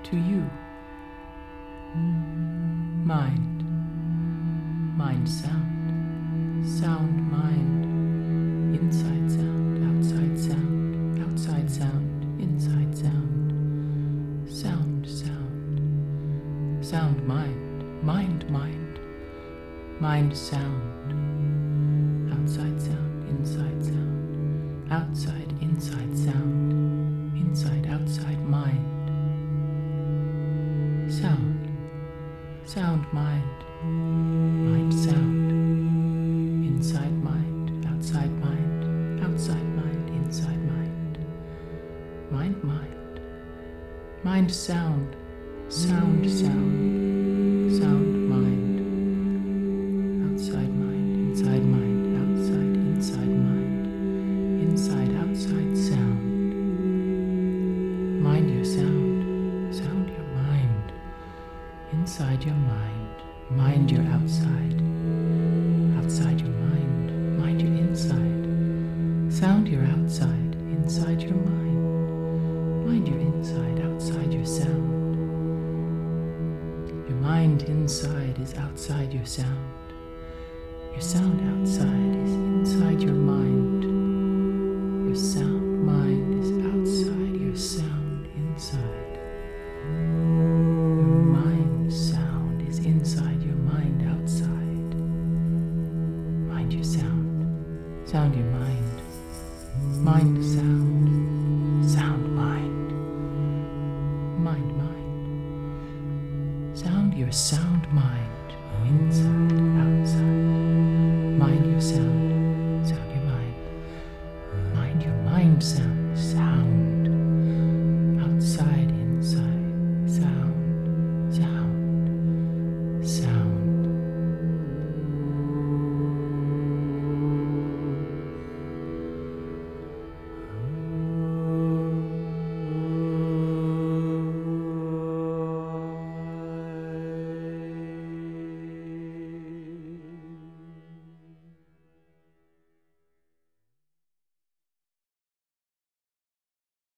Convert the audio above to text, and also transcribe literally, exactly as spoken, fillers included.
to you. Mind, mind sound, sound mind, inside sound, outside sound, outside sound, inside sound, sound, sound, sound mind, mind, mind, mind sound, outside sound, inside sound, outside, inside sound, inside, outside mind, sound, sound mind, mind sound, inside mind, outside mind, outside mind, inside mind, mind, mind, mind sound, sound, sound, sound mind, outside mind, inside mind, outside, inside mind, inside, outside sound, mind your sound, sound your mind, inside your mind, mind your outside, outside your mind, mind your inside, sound your outside, inside your mind, mind your inside, outside your sound. Your mind inside is outside your sound. Your sound outside is inside your mind. Your sound mind is outside your sound inside. Your mind sound is inside your mind outside. Mind your sound. Sound your mind. Mind sound. Sound mind. Mind mind. Sound your sound mind. Inside, outside. Mind your sound. Sound your mind. Mind your mind sound.